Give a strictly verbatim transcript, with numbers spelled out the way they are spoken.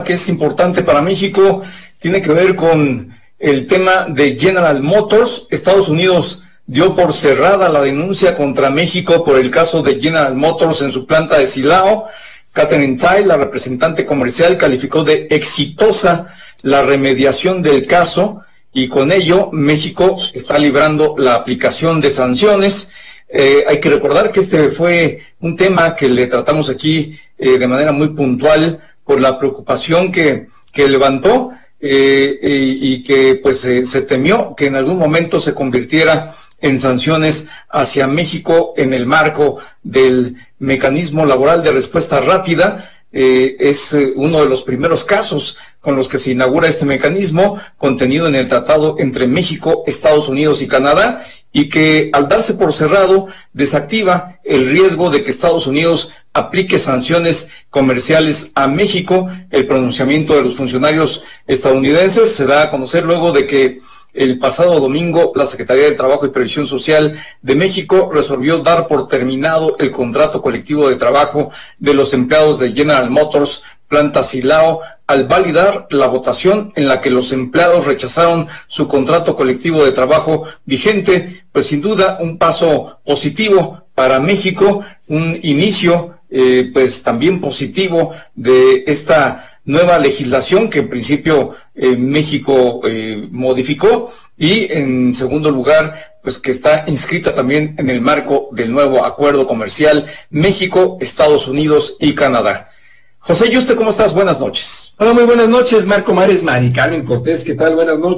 que es importante para México tiene que ver con el tema de General Motors. Estados Unidos dio por cerrada la denuncia contra México por el caso de General Motors en su planta de Silao. Katherine Tai, la representante comercial, calificó de exitosa la remediación del caso y con ello México está librando la aplicación de sanciones. Eh, hay que recordar que este fue un tema que le tratamos aquí eh, de manera muy puntual por la preocupación que, que levantó eh, y, y que pues eh, se temió que en algún momento se convirtiera en sanciones hacia México en el marco del mecanismo laboral de respuesta rápida. Eh, es eh, uno de los primeros casos con los que se inaugura este mecanismo contenido en el tratado entre México, Estados Unidos y Canadá, y que al darse por cerrado desactiva el riesgo de que Estados Unidos aplique sanciones comerciales a México. El pronunciamiento de los funcionarios estadounidenses se da a conocer luego de que el pasado domingo la Secretaría de Trabajo y Previsión Social de México resolvió dar por terminado el contrato colectivo de trabajo de los empleados de General Motors Planta Silao al validar la votación en la que los empleados rechazaron su contrato colectivo de trabajo vigente. Pues sin duda un paso positivo para México, un inicio eh, pues también positivo de esta nueva legislación que en principio eh, México eh, modificó, y en segundo lugar pues que está inscrita también en el marco del nuevo acuerdo comercial México, Estados Unidos y Canadá. José Yuste, ¿cómo estás? Buenas noches. Hola, muy buenas noches, Marco Mares, Mari Carmen Cortés, ¿qué tal? Buenas noches.